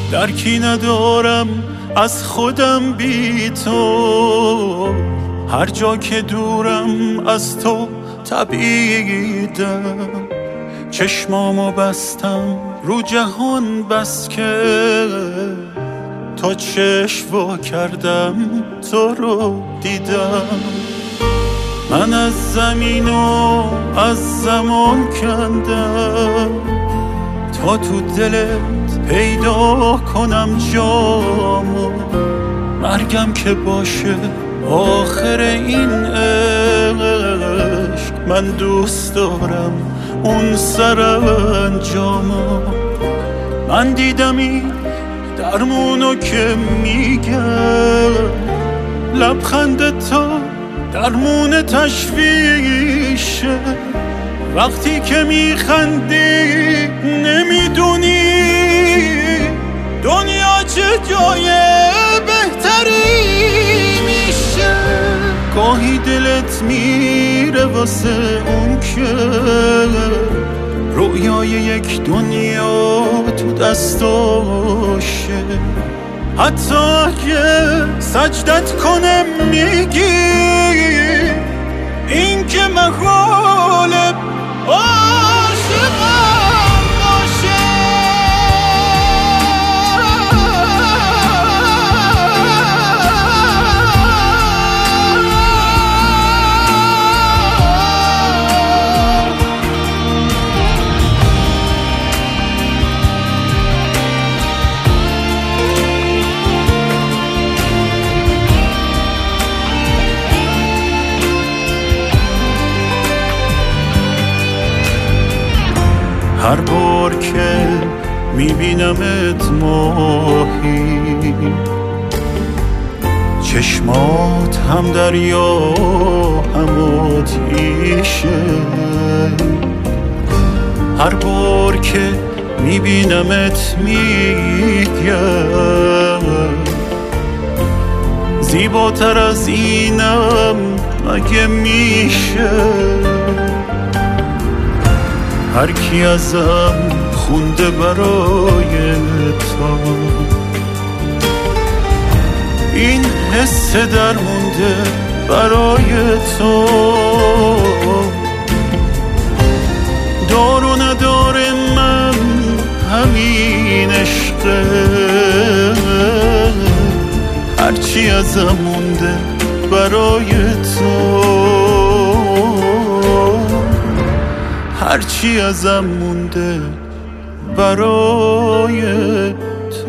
درکی ندارم از خودم بی تو، هر جا که دورم از تو تبعیدم. چشمامو بستم رو جهان بس که تا چشم وا کردم تو رو دیدم. من از زمین و از زمان کندم تا تو دلت پیدا کنم جامو. مرگم که باشه آخر این عشق، من دوست دارم اون سرانجامو. من دیدم این درمونو که میگم، لبخند تا درمون تشویشه. وقتی که میخندی نمیدونی دنیا چه جای بهتری میشه. گاهی دلت میره واسه اون که رویای یک دنیا تو دستاشه. حتی اگه سجدت کنم میگی این که محاله عاشقم باشه. هر بار که میبینمت ماهی، چشمات هم دریا هم آتیشه. هر بار که میبینمت میگم زیباتر از اینم مگه میشه. هر کی ازم خونده برای تو این حس درمونده برای تو. دار و نداره من همین عشقه، هرچی ازم مونده برای تو، هرچی ازم مونده برای تو.